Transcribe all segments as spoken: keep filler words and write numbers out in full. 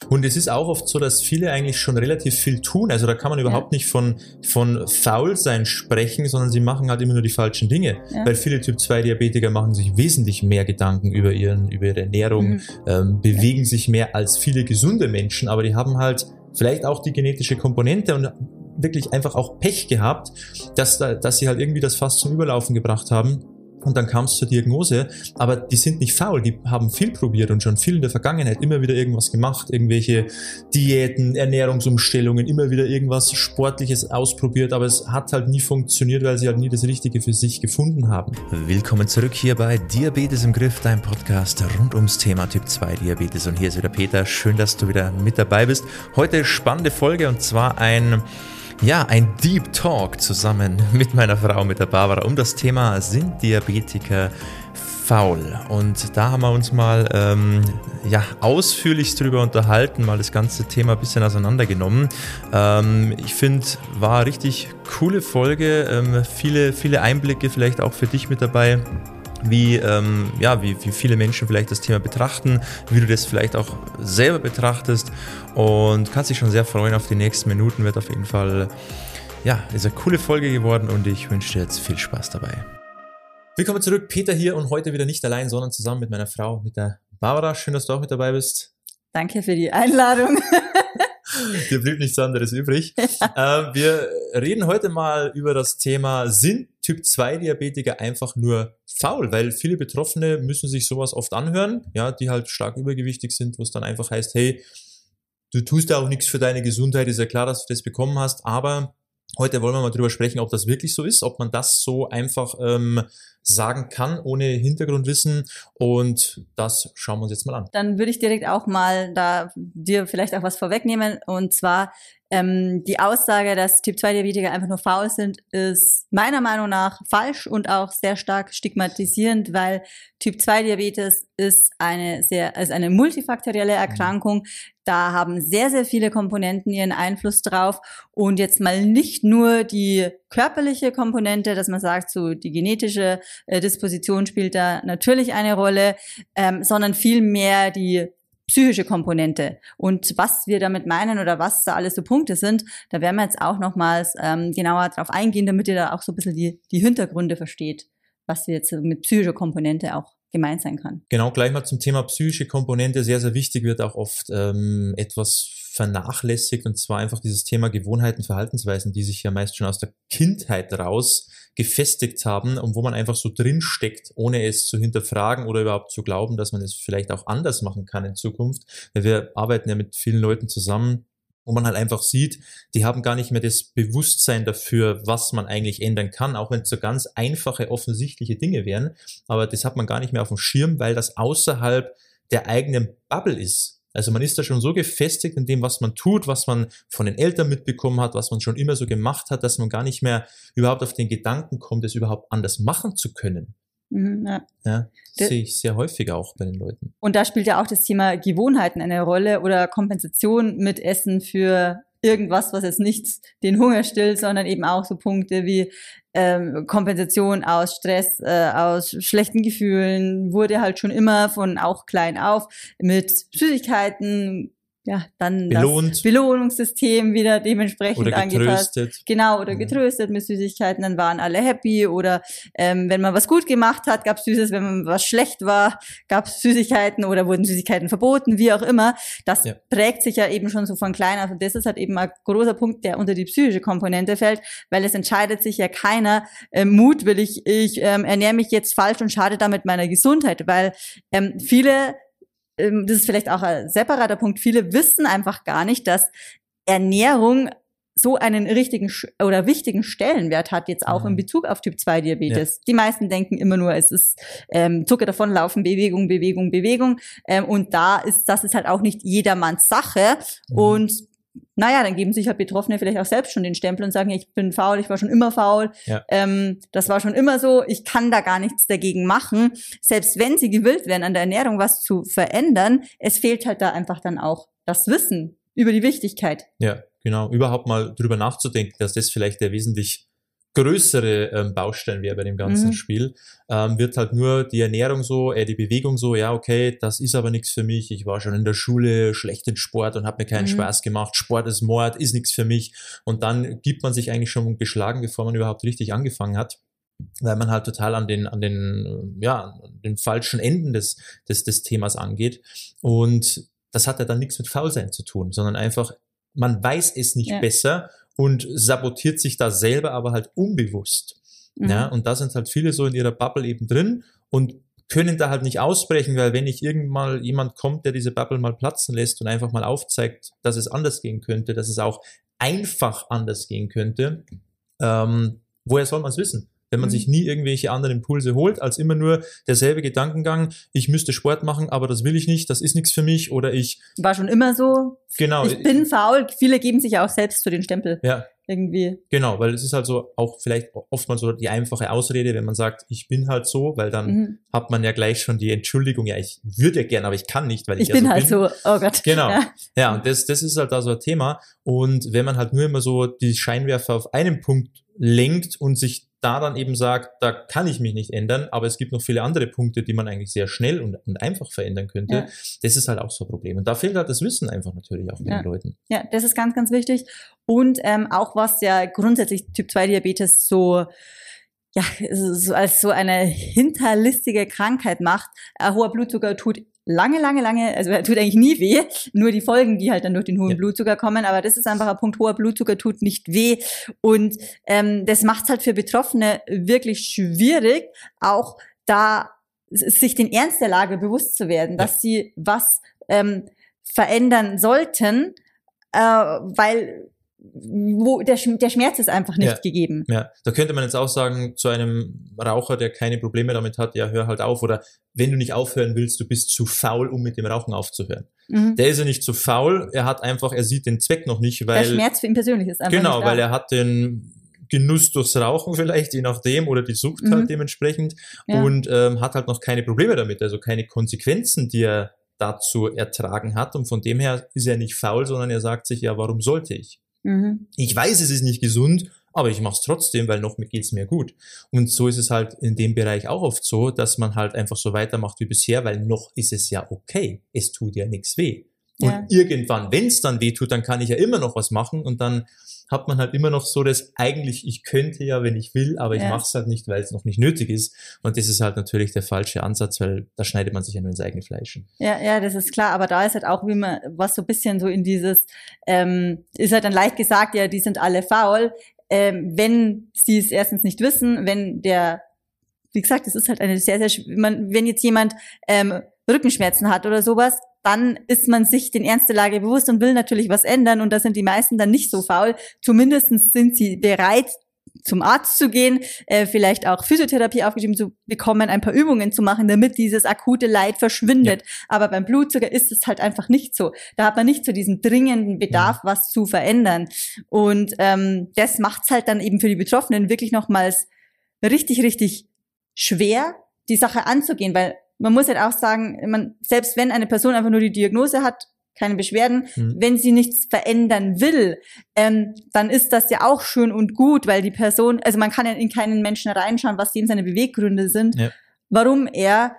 Und es ist auch oft so, dass viele eigentlich schon relativ viel tun. Also da kann man überhaupt ja. nicht von, von Faulsein sprechen, sondern sie machen halt immer nur die falschen Dinge. Ja. Weil viele Typ zwei Diabetiker machen sich wesentlich mehr Gedanken über, ihren, über ihre Ernährung, mhm. ähm, bewegen ja. sich mehr als viele gesunde Menschen, aber die haben halt vielleicht auch die genetische Komponente und wirklich einfach auch Pech gehabt, dass, da, dass sie halt irgendwie das Fass zum Überlaufen gebracht haben. Und dann kam es zur Diagnose, aber die sind nicht faul, die haben viel probiert und schon viel in der Vergangenheit immer wieder irgendwas gemacht, irgendwelche Diäten, Ernährungsumstellungen, immer wieder irgendwas Sportliches ausprobiert, aber es hat halt nie funktioniert, weil sie halt nie das Richtige für sich gefunden haben. Willkommen zurück hier bei Diabetes im Griff, dein Podcast rund ums Thema Typ zwei Diabetes, und hier ist wieder Peter, schön, dass du wieder mit dabei bist. Heute spannende Folge, und zwar ein Ja, ein Deep Talk zusammen mit meiner Frau, mit der Barbara, um das Thema: Sind Diabetiker faul? Und da haben wir uns mal ähm, ja, ausführlich drüber unterhalten, mal das ganze Thema ein bisschen auseinandergenommen. Ähm, ich finde, war eine richtig coole Folge, ähm, viele, viele Einblicke vielleicht auch für dich mit dabei. Wie, ähm, ja, wie, wie viele Menschen vielleicht das Thema betrachten, wie du das vielleicht auch selber betrachtest, und kannst dich schon sehr freuen auf die nächsten Minuten. Wird auf jeden Fall, ja, ist eine coole Folge geworden, und ich wünsche dir jetzt viel Spaß dabei. Willkommen zurück, Peter hier, und heute wieder nicht allein, sondern zusammen mit meiner Frau, mit der Barbara. Schön, dass du auch mit dabei bist. Danke für die Einladung. Dir blieb nichts anderes übrig. Ja. Äh, wir reden heute mal über das Thema: Sind Typ zwei Diabetiker einfach nur faul? Weil viele Betroffene müssen sich sowas oft anhören, ja, die halt stark übergewichtig sind, wo es dann einfach heißt, hey, du tust ja auch nichts für deine Gesundheit, ist ja klar, dass du das bekommen hast, aber heute wollen wir mal drüber sprechen, ob das wirklich so ist, ob man das so einfach ähm, sagen kann, ohne Hintergrundwissen, und das schauen wir uns jetzt mal an. Dann würde ich direkt auch mal da dir vielleicht auch was vorwegnehmen, und zwar ähm, die Aussage, dass Typ zwei Diabetiker einfach nur faul sind, ist meiner Meinung nach falsch und auch sehr stark stigmatisierend, weil Typ zwei Diabetes ist eine sehr, ist eine multifaktorielle Erkrankung. Da haben sehr, sehr viele Komponenten ihren Einfluss drauf, und jetzt mal nicht nur die körperliche Komponente, dass man sagt, so die genetische äh, Disposition spielt da natürlich eine Rolle, ähm, sondern vielmehr die psychische Komponente. Und was wir damit meinen oder was da alles so Punkte sind, da werden wir jetzt auch nochmals ähm, genauer drauf eingehen, damit ihr da auch so ein bisschen die, die Hintergründe versteht, was jetzt mit psychischer Komponente auch gemeint sein kann. Genau, gleich mal zum Thema psychische Komponente. Sehr, sehr wichtig, wird auch oft ähm, etwas vernachlässigt, und zwar einfach dieses Thema Gewohnheiten, Verhaltensweisen, die sich ja meist schon aus der Kindheit raus gefestigt haben und wo man einfach so drin steckt, ohne es zu hinterfragen oder überhaupt zu glauben, dass man es vielleicht auch anders machen kann in Zukunft. Weil wir arbeiten ja mit vielen Leuten zusammen, wo man halt einfach sieht, die haben gar nicht mehr das Bewusstsein dafür, was man eigentlich ändern kann, auch wenn es so ganz einfache, offensichtliche Dinge wären, aber das hat man gar nicht mehr auf dem Schirm, weil das außerhalb der eigenen Bubble ist. Also man ist da schon so gefestigt in dem, was man tut, was man von den Eltern mitbekommen hat, was man schon immer so gemacht hat, dass man gar nicht mehr überhaupt auf den Gedanken kommt, es überhaupt anders machen zu können. Mhm, ja. Ja, das sehe ich sehr häufig auch bei den Leuten. Und da spielt ja auch das Thema Gewohnheiten eine Rolle oder Kompensation mit Essen für irgendwas, was jetzt nicht den Hunger stillt, sondern eben auch so Punkte wie ähm, Kompensation aus Stress, äh, aus schlechten Gefühlen, wurde halt schon immer von auch klein auf mit Süßigkeiten, ja, dann Belohnt. Das Belohnungssystem wieder dementsprechend oder angepasst. Getröstet. Genau, oder getröstet mit Süßigkeiten, dann waren alle happy, oder ähm, wenn man was gut gemacht hat, gab's Süßes, wenn man was schlecht war, gab's Süßigkeiten oder wurden Süßigkeiten verboten, wie auch immer. Das ja. prägt sich ja eben schon so von klein auf, und das ist halt eben ein großer Punkt, der unter die psychische Komponente fällt, weil es entscheidet sich ja keiner äh, mutwillig, ich ähm, ernähre mich jetzt falsch und schade damit meiner Gesundheit, weil ähm, viele, das ist vielleicht auch ein separater Punkt, viele wissen einfach gar nicht, dass Ernährung so einen richtigen oder wichtigen Stellenwert hat, jetzt auch mhm. in Bezug auf Typ zwei Diabetes. Ja. Die meisten denken immer nur, es ist ähm, Zucker davonlaufen, Bewegung, Bewegung, Bewegung. Ähm, und da ist, das ist halt auch nicht jedermanns Sache. Mhm. Und naja, dann geben sich halt Betroffene vielleicht auch selbst schon den Stempel und sagen, ich bin faul, ich war schon immer faul, ja. ähm, das war schon immer so, ich kann da gar nichts dagegen machen. Selbst wenn sie gewillt wären, an der Ernährung was zu verändern, es fehlt halt da einfach dann auch das Wissen über die Wichtigkeit. Ja, genau. Überhaupt mal drüber nachzudenken, dass das vielleicht der wesentlich größere ähm, Baustein wäre bei dem ganzen Mhm. Spiel, ähm, wird halt nur die Ernährung so, äh, die Bewegung so, ja okay, das ist aber nichts für mich, ich war schon in der Schule schlecht in Sport und habe mir keinen Mhm. Spaß gemacht, Sport ist Mord, ist nichts für mich und dann gibt man sich eigentlich schon geschlagen, bevor man überhaupt richtig angefangen hat, weil man halt total an den, an den, ja, an den falschen Enden des, des, des Themas angeht und das hat ja dann nichts mit Faulsein zu tun, sondern einfach, man weiß es nicht Ja. besser und sabotiert sich da selber aber halt unbewusst. Mhm. Ja, und da sind halt viele so in ihrer Bubble eben drin und können da halt nicht ausbrechen, weil wenn nicht irgendwann mal jemand kommt, der diese Bubble mal platzen lässt und einfach mal aufzeigt, dass es anders gehen könnte, dass es auch einfach anders gehen könnte, ähm, woher soll man es wissen? Wenn man Mhm. sich nie irgendwelche anderen Impulse holt, als immer nur derselbe Gedankengang, ich müsste Sport machen, aber das will ich nicht, das ist nichts für mich oder ich, War schon immer so. genau. Ich bin faul. Viele geben sich ja auch selbst so den Stempel. Ja, Irgendwie. genau, weil es ist halt so auch vielleicht oftmals so die einfache Ausrede, wenn man sagt, ich bin halt so, weil dann Mhm. hat man ja gleich schon die Entschuldigung, ja, ich würde ja gern, aber ich kann nicht, weil ich, Ich ja bin so halt bin. so, oh Gott. Genau. Ja. Ja, und das, das ist halt da so ein Thema. Und wenn man halt nur immer so die Scheinwerfer auf einen Punkt lenkt und sich da dann eben sagt, da kann ich mich nicht ändern, aber es gibt noch viele andere Punkte, die man eigentlich sehr schnell und, und einfach verändern könnte. Ja. Das ist halt auch so ein Problem. Und da fehlt halt das Wissen einfach natürlich auch bei Ja. den Leuten. Ja, das ist ganz, ganz wichtig. Und ähm, auch was ja grundsätzlich Typ zwei Diabetes so, ja, so als so eine hinterlistige Krankheit macht. Äh, hoher Blutzucker tut lange, lange, lange, also er tut eigentlich nie weh, nur die Folgen, die halt dann durch den hohen Ja. Blutzucker kommen, aber das ist einfach ein Punkt, hoher Blutzucker tut nicht weh und ähm, das macht es halt für Betroffene wirklich schwierig, auch da s- sich den Ernst der Lage bewusst zu werden, Ja. dass sie was ähm, verändern sollten, äh, weil wo der, Sch- der Schmerz ist einfach nicht Ja. gegeben. Ja, da könnte man jetzt auch sagen, zu einem Raucher, der keine Probleme damit hat, ja, hör halt auf. Oder wenn du nicht aufhören willst, du bist zu faul, um mit dem Rauchen aufzuhören. Mhm. Der ist ja nicht zu faul, er hat einfach, er sieht den Zweck noch nicht, Der weil, Schmerz für ihn persönlich ist einfach genau, nicht da. weil er hat den Genuss durchs Rauchen vielleicht, je nachdem, oder die Sucht Mhm. halt dementsprechend Ja. und ähm, hat halt noch keine Probleme damit, also keine Konsequenzen, die er dazu ertragen hat. Und von dem her ist er nicht faul, sondern er sagt sich, ja, warum sollte ich? Mhm. Ich weiß, es ist nicht gesund, aber ich mache es trotzdem, weil noch geht's mir gut. Und so ist es halt in dem Bereich auch oft so, dass man halt einfach so weitermacht wie bisher, weil noch ist es ja okay. Es tut ja nichts weh. Und Ja. irgendwann, wenn es dann weh tut, dann kann ich ja immer noch was machen und dann hat man halt immer noch so das, eigentlich, ich könnte ja, wenn ich will, aber ich Ja. mache es halt nicht, weil es noch nicht nötig ist. Und das ist halt natürlich der falsche Ansatz, weil da schneidet man sich ja nur ins eigene Fleisch. Ja, ja, das ist klar, aber da ist halt auch, wie man, was so ein bisschen so in dieses, ähm, ist halt dann leicht gesagt, ja, die sind alle faul, ähm, wenn sie es erstens nicht wissen, wenn der, wie gesagt, das ist halt eine sehr, sehr, sch- man, wenn jetzt jemand ähm, Rückenschmerzen hat oder sowas, dann ist man sich den Ernst der Lage bewusst und will natürlich was ändern und da sind die meisten dann nicht so faul. Zumindestens sind sie bereit, zum Arzt zu gehen, äh, vielleicht auch Physiotherapie aufgeschrieben zu bekommen, ein paar Übungen zu machen, damit dieses akute Leid verschwindet. Aber beim Blutzucker ist es halt einfach nicht so. Da hat man nicht so diesen dringenden Bedarf, was zu verändern. Und ähm, das macht's halt dann eben für die Betroffenen wirklich nochmals richtig, richtig schwer, die Sache anzugehen, weil man muss halt auch sagen, man, selbst wenn eine Person einfach nur die Diagnose hat, keine Beschwerden, Mhm. wenn sie nichts verändern will, ähm, dann ist das ja auch schön und gut, weil die Person, also man kann ja in keinen Menschen reinschauen, was dem seine Beweggründe sind, Ja. warum er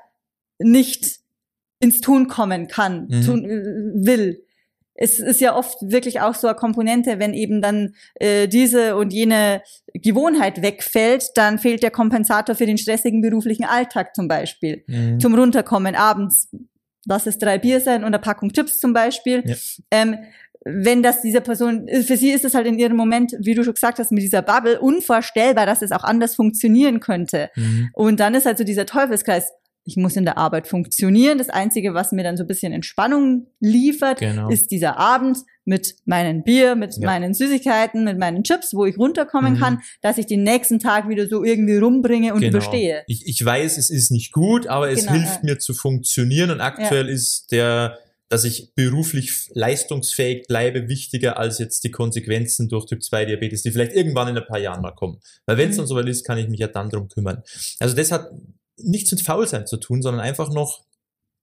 nicht ins Tun kommen kann, Mhm. tun äh, will. Es ist ja oft wirklich auch so eine Komponente, wenn eben dann äh, diese und jene Gewohnheit wegfällt, dann fehlt der Kompensator für den stressigen beruflichen Alltag zum Beispiel. Mhm. Zum Runterkommen abends, lass es drei Bier sein und eine Packung Chips zum Beispiel. Ja. Ähm, wenn das dieser Person, für sie ist es halt in ihrem Moment, wie du schon gesagt hast, mit dieser Bubble unvorstellbar, dass es auch anders funktionieren könnte. Mhm. Und dann ist halt so dieser Teufelskreis, ich muss in der Arbeit funktionieren. Das Einzige, was mir dann so ein bisschen Entspannung liefert, Genau. ist dieser Abend mit meinem Bier, mit Ja. meinen Süßigkeiten, mit meinen Chips, wo ich runterkommen Mhm. kann, dass ich den nächsten Tag wieder so irgendwie rumbringe und Genau. überstehe. Ich, ich weiß, es ist nicht gut, aber es Genau, hilft ja. mir zu funktionieren und aktuell ist der, dass ich beruflich leistungsfähig bleibe, wichtiger als jetzt die Konsequenzen durch Typ zwei Diabetes, die vielleicht irgendwann in ein paar Jahren mal kommen. Weil wenn es Mhm. dann soweit ist, kann ich mich ja dann drum kümmern. Also das hat nichts mit Faulsein zu tun, sondern einfach noch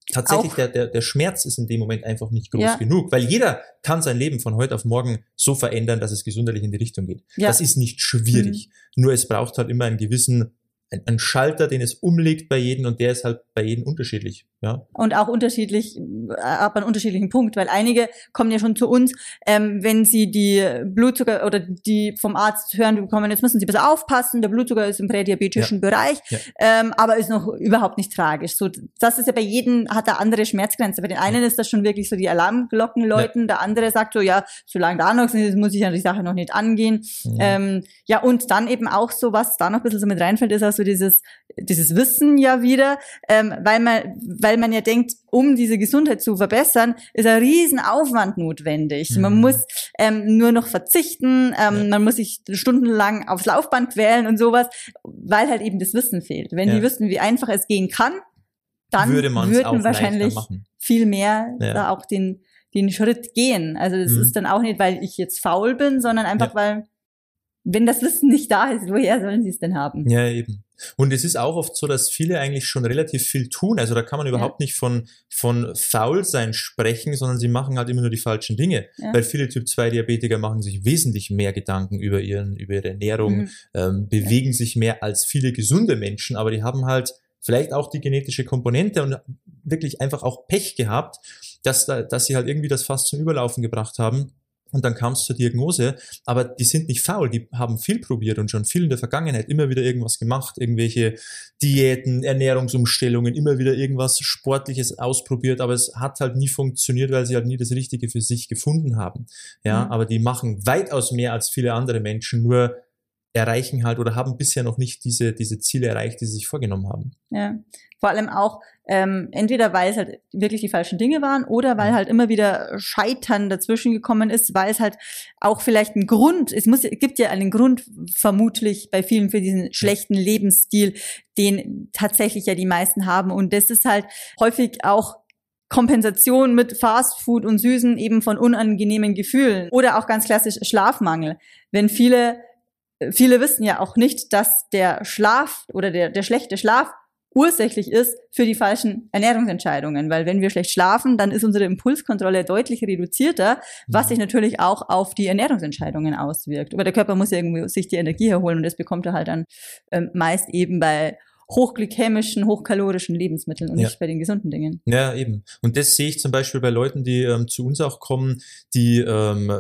tatsächlich der, der, der Schmerz ist in dem Moment einfach nicht groß ja. genug, weil jeder kann sein Leben von heute auf morgen so verändern, dass es gesundheitlich in die Richtung geht. Ja. Das ist nicht schwierig. Mhm. Nur es braucht halt immer einen gewissen Ein, ein Schalter, den es umlegt bei jedem und der ist halt bei jedem unterschiedlich. Ja. Und auch unterschiedlich, ab einem unterschiedlichen Punkt, weil einige kommen ja schon zu uns, ähm, wenn sie die Blutzucker oder die vom Arzt hören, die bekommen, jetzt müssen sie besser aufpassen, der Blutzucker ist im prädiabetischen ja. Bereich, ja. Ähm, aber ist noch überhaupt nicht tragisch. So, das ist ja bei jedem, hat er andere Schmerzgrenze. Bei den einen ist das schon wirklich so die Alarmglocken läuten, ja. der andere sagt so, ja, solange da noch ist, muss ich ja die Sache noch nicht angehen. Mhm. Ähm, ja, und dann eben auch so, was da noch ein bisschen so mit reinfällt, ist auch so dieses, dieses Wissen ja wieder, ähm, weil man, weil man ja denkt, um diese Gesundheit zu verbessern, ist ein riesen Aufwand notwendig. Mhm. Man muss ähm, nur noch verzichten, ähm, ja. man muss sich stundenlang aufs Laufband quälen und sowas, weil halt eben das Wissen fehlt. Wenn ja. die wüssten, wie einfach es gehen kann, dann würde man würden wahrscheinlich viel mehr ja. da auch den, den Schritt gehen. Also das mhm. ist dann auch nicht, weil ich jetzt faul bin, sondern einfach, ja. weil wenn das Wissen nicht da ist, woher sollen sie es denn haben? Ja, eben. Und es ist auch oft so, dass viele eigentlich schon relativ viel tun. Also da kann man überhaupt ja. nicht von, von Faulsein sprechen, sondern sie machen halt immer nur die falschen Dinge. Ja. Weil viele Typ zwei Diabetiker machen sich wesentlich mehr Gedanken über ihren, über ihre Ernährung, mhm. ähm, bewegen ja. sich mehr als viele gesunde Menschen, aber die haben halt vielleicht auch die genetische Komponente und wirklich einfach auch Pech gehabt, dass da, dass sie halt irgendwie das Fass zum Überlaufen gebracht haben. Und dann kam es zur Diagnose, aber die sind nicht faul, die haben viel probiert und schon viel in der Vergangenheit immer wieder irgendwas gemacht, irgendwelche Diäten, Ernährungsumstellungen, immer wieder irgendwas Sportliches ausprobiert, aber es hat halt nie funktioniert, weil sie halt nie das Richtige für sich gefunden haben. Ja, mhm. aber die machen weitaus mehr als viele andere Menschen, nur erreichen halt oder haben bisher noch nicht diese diese Ziele erreicht, die sie sich vorgenommen haben. Ja, vor allem auch ähm, entweder weil es halt wirklich die falschen Dinge waren oder weil halt immer wieder Scheitern dazwischen gekommen ist, weil es halt auch vielleicht ein Grund, es muss, gibt ja einen Grund vermutlich bei vielen für diesen schlechten Lebensstil, den tatsächlich ja die meisten haben, und das ist halt häufig auch Kompensation mit Fastfood und Süßen eben von unangenehmen Gefühlen oder auch ganz klassisch Schlafmangel. Wenn viele Viele wissen ja auch nicht, dass der Schlaf oder der, der schlechte Schlaf ursächlich ist für die falschen Ernährungsentscheidungen. Weil wenn wir schlecht schlafen, dann ist unsere Impulskontrolle deutlich reduzierter, was sich natürlich auch auf die Ernährungsentscheidungen auswirkt. Aber der Körper muss ja irgendwie sich die Energie herholen, und das bekommt er halt dann ähm, meist eben bei hochglykämischen, hochkalorischen Lebensmitteln und ja. nicht bei den gesunden Dingen. Ja, eben. Und das sehe ich zum Beispiel bei Leuten, die ähm, zu uns auch kommen, die ähm,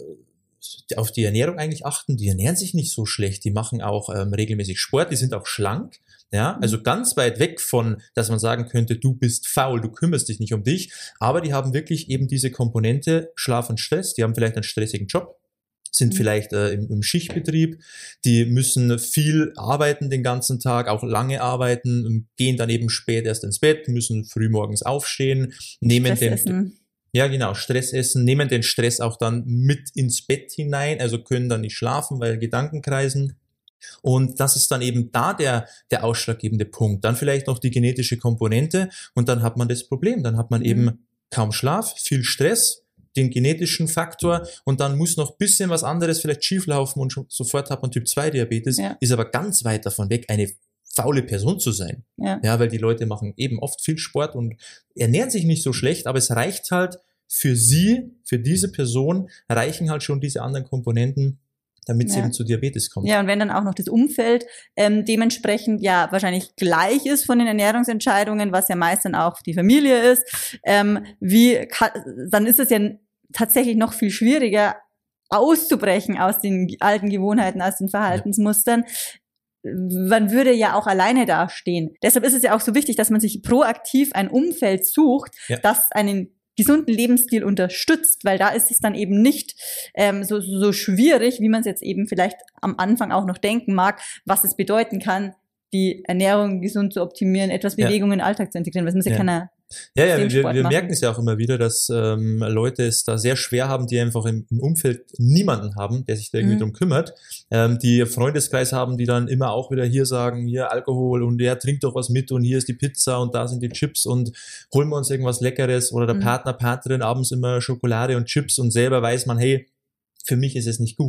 auf die Ernährung eigentlich achten, die ernähren sich nicht so schlecht, die machen auch ähm, regelmäßig Sport, die sind auch schlank, ja, also ganz weit weg von, dass man sagen könnte, du bist faul, du kümmerst dich nicht um dich, aber die haben wirklich eben diese Komponente Schlaf und Stress, die haben vielleicht einen stressigen Job, sind mhm. vielleicht äh, im, im Schichtbetrieb, die müssen viel arbeiten den ganzen Tag, auch lange arbeiten, gehen dann eben spät erst ins Bett, müssen früh morgens aufstehen, nehmen den... Ja, genau, Stress essen, nehmen den Stress auch dann mit ins Bett hinein, also können dann nicht schlafen, weil Gedanken kreisen. Und das ist dann eben da der, der ausschlaggebende Punkt. Dann vielleicht noch die genetische Komponente und dann hat man das Problem. Dann hat man mhm. eben kaum Schlaf, viel Stress, den genetischen Faktor, und dann muss noch ein bisschen was anderes vielleicht schieflaufen und schon sofort hat man Typ zwei Diabetes, ja. ist aber ganz weit davon weg, eine faule Person zu sein. Ja. ja, weil die Leute machen eben oft viel Sport und ernähren sich nicht so schlecht, aber es reicht halt für sie, für diese Person, reichen halt schon diese anderen Komponenten, damit ja. sie eben zu Diabetes kommt. Ja, und wenn dann auch noch das Umfeld ähm, dementsprechend ja wahrscheinlich gleich ist von den Ernährungsentscheidungen, was ja meist dann auch die Familie ist, ähm, wie kann, dann ist es ja tatsächlich noch viel schwieriger, auszubrechen aus den alten Gewohnheiten, aus den Verhaltensmustern. Ja. Man würde ja auch alleine dastehen. Deshalb ist es ja auch so wichtig, dass man sich proaktiv ein Umfeld sucht, ja. das einen gesunden Lebensstil unterstützt, weil da ist es dann eben nicht ähm, so, so schwierig, wie man es jetzt eben vielleicht am Anfang auch noch denken mag, was es bedeuten kann, die Ernährung gesund zu optimieren, etwas Bewegung ja. in den Alltag zu integrieren. Das muss ja, ja. keiner Ja, ja, wir, wir merken es ja auch immer wieder, dass ähm, Leute es da sehr schwer haben, die einfach im, im Umfeld niemanden haben, der sich da irgendwie mhm. drum kümmert, ähm, die Freundeskreis haben, die dann immer auch wieder hier sagen, hier Alkohol und ja, trink doch was mit und hier ist die Pizza und da sind die Chips und holen wir uns irgendwas Leckeres, oder der mhm. Partner, Partnerin abends immer Schokolade und Chips, und selber weiß man, hey, für mich ist es nicht gut,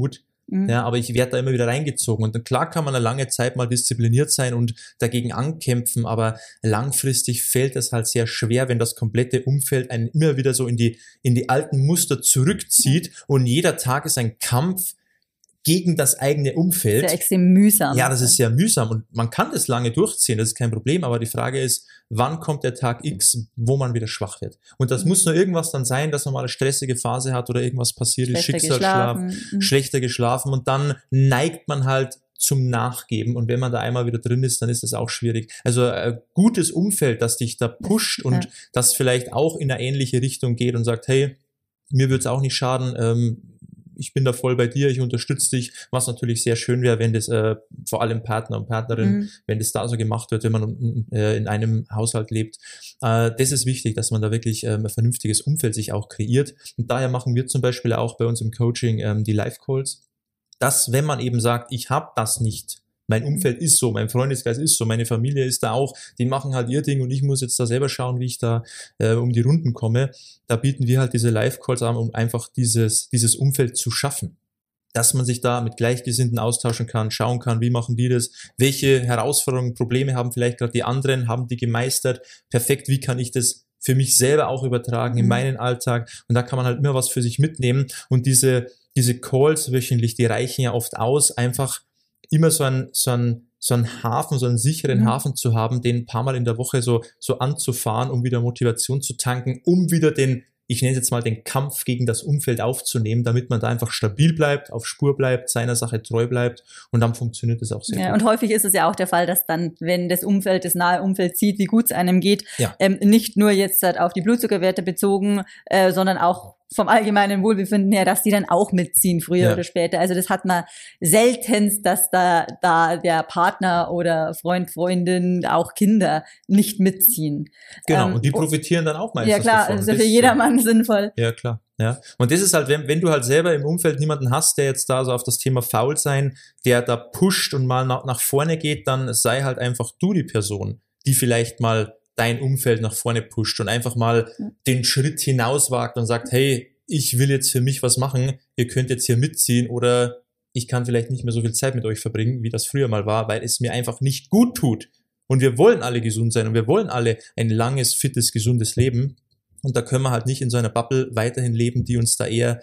Mhm. Ja, aber ich werde da immer wieder reingezogen. Und dann, klar kann man eine lange Zeit mal diszipliniert sein und dagegen ankämpfen, aber langfristig fällt es halt sehr schwer, wenn das komplette Umfeld einen immer wieder so in die, in die alten Muster zurückzieht und jeder Tag ist ein Kampf gegen das eigene Umfeld. Sehr extrem mühsam. Ja, das ist sehr mühsam und man kann das lange durchziehen, das ist kein Problem, aber die Frage ist, wann kommt der Tag X, wo man wieder schwach wird? Und das mhm. muss nur irgendwas dann sein, dass man mal eine stressige Phase hat oder irgendwas passiert ist, Schicksalsschlaf, mhm. schlechter geschlafen und dann neigt man halt zum Nachgeben und wenn man da einmal wieder drin ist, dann ist das auch schwierig. Also ein gutes Umfeld, das dich da pusht und ja. das vielleicht auch in eine ähnliche Richtung geht und sagt, hey, mir würde es auch nicht schaden, ähm, ich bin da voll bei dir, ich unterstütze dich, was natürlich sehr schön wäre, wenn das äh, vor allem Partner und Partnerin, mhm. wenn das da so gemacht wird, wenn man äh, in einem Haushalt lebt. Äh, das ist wichtig, dass man da wirklich ähm, ein vernünftiges Umfeld sich auch kreiert. Und daher machen wir zum Beispiel auch bei uns im Coaching ähm, die Live-Calls, dass wenn man eben sagt, ich habe das nicht, mein Umfeld ist so, mein Freundeskreis ist so, meine Familie ist da auch, die machen halt ihr Ding und ich muss jetzt da selber schauen, wie ich da äh, um die Runden komme. Da bieten wir halt diese Live-Calls an, um einfach dieses dieses Umfeld zu schaffen. Dass man sich da mit Gleichgesinnten austauschen kann, schauen kann, wie machen die das, welche Herausforderungen, Probleme haben vielleicht gerade die anderen, haben die gemeistert, perfekt, wie kann ich das für mich selber auch übertragen in meinen Alltag und da kann man halt immer was für sich mitnehmen und diese diese Calls wöchentlich, die reichen ja oft aus, einfach immer so ein, so ein, so ein Hafen, so einen sicheren mhm. Hafen zu haben, den ein paar Mal in der Woche so, so anzufahren, um wieder Motivation zu tanken, um wieder den, ich nenne es jetzt mal den Kampf gegen das Umfeld aufzunehmen, damit man da einfach stabil bleibt, auf Spur bleibt, seiner Sache treu bleibt und dann funktioniert das auch sehr ja, gut. Und häufig ist es ja auch der Fall, dass dann, wenn das Umfeld, das nahe Umfeld sieht, wie gut es einem geht, ja. ähm, nicht nur jetzt halt auf die Blutzuckerwerte bezogen, äh, sondern auch vom allgemeinen Wohlbefinden her, dass die dann auch mitziehen, früher ja. oder später. Also das hat man seltenst, dass da, da der Partner oder Freund, Freundin, auch Kinder nicht mitziehen. Genau, ähm, und die profitieren dann auch meistens ja klar, davon. also für jedermann ja. sinnvoll. Ja, klar. Ja. Und das ist halt, wenn, wenn du halt selber im Umfeld niemanden hast, der jetzt da so auf das Thema faul sein, der da pusht und mal nach, nach vorne geht, dann sei halt einfach du die Person, die vielleicht mal dein Umfeld nach vorne pusht und einfach mal ja. den Schritt hinauswagt und sagt, hey, ich will jetzt für mich was machen, ihr könnt jetzt hier mitziehen oder ich kann vielleicht nicht mehr so viel Zeit mit euch verbringen, wie das früher mal war, weil es mir einfach nicht gut tut. Und wir wollen alle gesund sein und wir wollen alle ein langes, fittes, gesundes Leben. Und da können wir halt nicht in so einer Bubble weiterhin leben, die uns da eher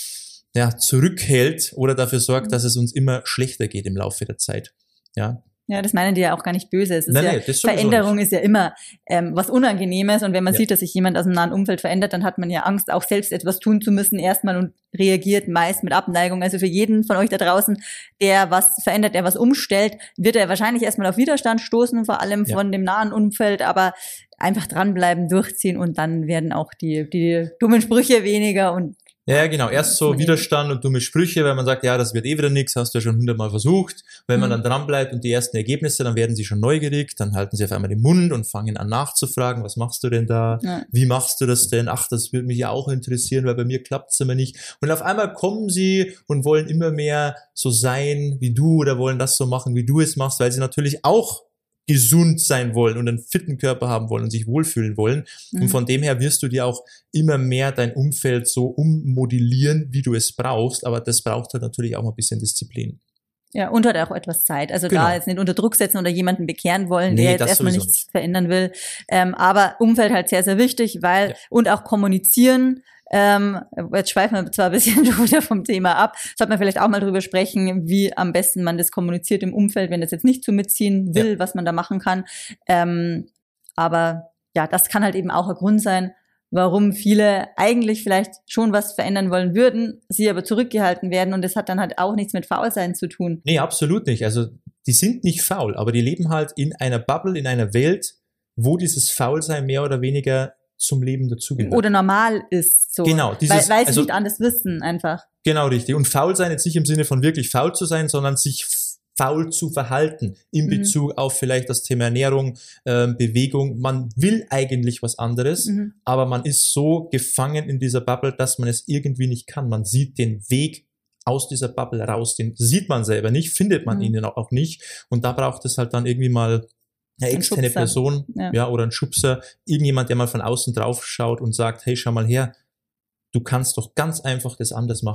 ja, zurückhält oder dafür sorgt, dass es uns immer schlechter geht im Laufe der Zeit. Ja. Ja, das meinen die ja auch gar nicht böse. Es ist nein, ja, nein, das Veränderung nicht. Ist ja immer ähm, was Unangenehmes und wenn man ja. sieht, dass sich jemand aus dem nahen Umfeld verändert, dann hat man ja Angst, auch selbst etwas tun zu müssen erstmal und reagiert meist mit Abneigung. Also für jeden von euch da draußen, der was verändert, der was umstellt, wird er wahrscheinlich erstmal auf Widerstand stoßen, vor allem ja. von dem nahen Umfeld, aber einfach dranbleiben, durchziehen und dann werden auch die, die dummen Sprüche weniger und Ja, genau. Erst so Widerstand und dumme Sprüche, weil man sagt, ja, das wird eh wieder nichts, hast du ja schon hundertmal versucht. Wenn man mhm. dann dran bleibt und die ersten Ergebnisse, dann werden sie schon neugierig, dann halten sie auf einmal den Mund und fangen an nachzufragen, was machst du denn da? Ja. Wie machst du das denn? Ach, das würde mich ja auch interessieren, weil bei mir klappt's immer nicht. Und auf einmal kommen sie und wollen immer mehr so sein wie du oder wollen das so machen, wie du es machst, weil sie natürlich auch gesund sein wollen und einen fitten Körper haben wollen und sich wohlfühlen wollen. Mhm. Und von dem her wirst du dir auch immer mehr dein Umfeld so ummodellieren, wie du es brauchst. Aber das braucht halt natürlich auch mal ein bisschen Disziplin. Ja, und hat auch etwas Zeit. Also genau. da jetzt nicht unter Druck setzen oder jemanden bekehren wollen, nee, der jetzt erstmal nichts nicht. verändern will. Ähm, aber Umfeld halt sehr, sehr wichtig, weil ja. und auch kommunizieren. Ähm, jetzt schweifen wir zwar ein bisschen wieder vom Thema ab, sollte man vielleicht auch mal drüber sprechen, wie am besten man das kommuniziert im Umfeld, wenn das jetzt nicht so mitziehen will, ja. was man da machen kann. Ähm, aber ja, das kann halt eben auch ein Grund sein, warum viele eigentlich vielleicht schon was verändern wollen würden, sie aber zurückgehalten werden und das hat dann halt auch nichts mit Faulsein zu tun. Nee, absolut nicht. Also die sind nicht faul, aber die leben halt in einer Bubble, in einer Welt, wo dieses Faulsein mehr oder weniger zum Leben dazugehört. Oder normal ist so. Genau. Dieses, weil, weil sie also, nicht anders wissen einfach. Genau, richtig. Und faul sein jetzt nicht im Sinne von wirklich faul zu sein, sondern sich faul zu verhalten in Bezug mhm. auf vielleicht das Thema Ernährung, äh, Bewegung. Man will eigentlich was anderes, mhm. aber man ist so gefangen in dieser Bubble, dass man es irgendwie nicht kann. Man sieht den Weg aus dieser Bubble raus, den sieht man selber nicht, findet man mhm. ihn auch nicht. Und da braucht es halt dann irgendwie mal eine externe Person, ja. ja, oder ein Schubser, irgendjemand, der mal von außen drauf schaut und sagt, hey, schau mal her, du kannst doch ganz einfach das anders machen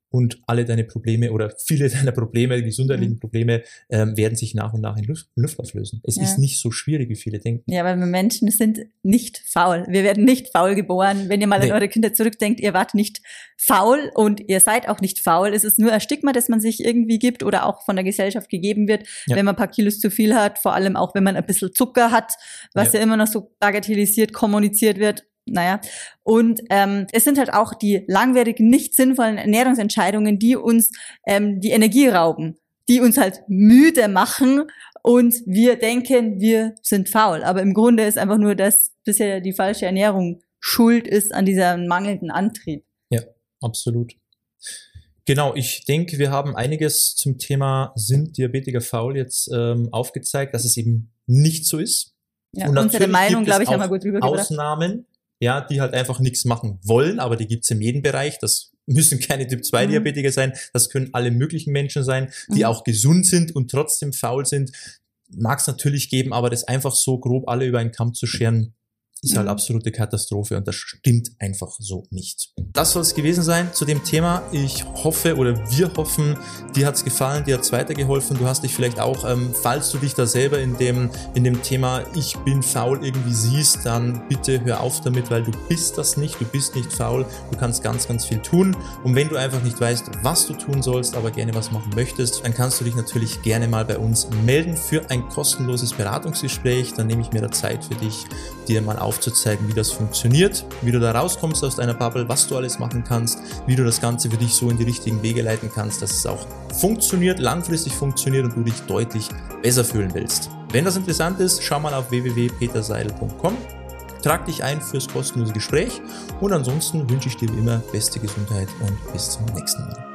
und alle deine Probleme oder viele deiner Probleme, gesundheitlichen mhm. Probleme, ähm, werden sich nach und nach in Luft, in Luft auflösen. Es ja. ist nicht so schwierig, wie viele denken. Ja, weil wir Menschen sind nicht faul. Wir werden nicht faul geboren. Wenn ihr mal nee. an eure Kinder zurückdenkt, ihr wart nicht faul und ihr seid auch nicht faul. Es ist nur ein Stigma, das man sich irgendwie gibt oder auch von der Gesellschaft gegeben wird, ja. wenn man ein paar Kilos zu viel hat, vor allem auch, wenn man ein bisschen Zucker hat, was ja, ja immer noch so bagatellisiert kommuniziert wird. Naja, und ähm, es sind halt auch die langwierig nicht sinnvollen Ernährungsentscheidungen, die uns ähm, die Energie rauben, die uns halt müde machen und wir denken, wir sind faul. Aber im Grunde ist einfach nur, dass bisher die falsche Ernährung schuld ist an diesem mangelnden Antrieb. Ja, absolut. Genau, ich denke, wir haben einiges zum Thema sind Diabetiker faul jetzt ähm, aufgezeigt, dass es eben nicht so ist. Ja, und unsere Meinung, glaube ich, haben wir gut rübergebracht. Ausnahmen, ja, die halt einfach nichts machen wollen, aber die gibt's in jedem Bereich. Das müssen keine Typ zwei Diabetiker mhm. sein, das können alle möglichen Menschen sein, die mhm. auch gesund sind und trotzdem faul sind. Mag es natürlich geben, aber das einfach so grob alle über einen Kamm zu scheren, ist halt absolute Katastrophe und das stimmt einfach so nicht. Das soll es gewesen sein zu dem Thema. Ich hoffe oder wir hoffen, dir hat's gefallen, dir hat's weitergeholfen. Du hast dich vielleicht auch, ähm, falls du dich da selber in dem in dem Thema ich bin faul irgendwie siehst, dann bitte hör auf damit, weil du bist das nicht, du bist nicht faul, du kannst ganz, ganz viel tun und wenn du einfach nicht weißt, was du tun sollst, aber gerne was machen möchtest, dann kannst du dich natürlich gerne mal bei uns melden für ein kostenloses Beratungsgespräch. Dann nehme ich mir da Zeit für dich, dir mal aufzuzeigen, wie das funktioniert, wie du da rauskommst aus deiner Bubble, was du alles machen kannst, wie du das Ganze für dich so in die richtigen Wege leiten kannst, dass es auch funktioniert, langfristig funktioniert und du dich deutlich besser fühlen willst. Wenn das interessant ist, schau mal auf w w w punkt peter seidel punkt com, trag dich ein fürs kostenlose Gespräch und ansonsten wünsche ich dir wie immer beste Gesundheit und bis zum nächsten Mal.